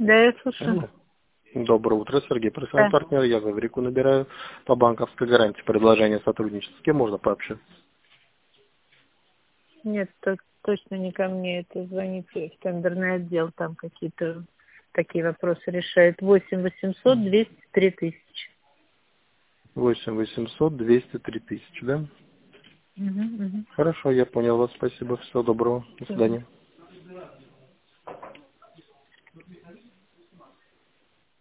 Да, я слушаю. Доброе утро, Сергей, профессиональный Да. партнер. Я Гаврику набираю по банковской гарантии. Предложение сотрудничества. С кем можно пообщаться? Нет, точно не ко мне. Это звоните в тендерный отдел, там какие-то такие вопросы решают. 8 800 203 000. 8 800 203 000, да? Угу, угу. Хорошо, я понял вас. Спасибо. Всего доброго. До Всё. свидания.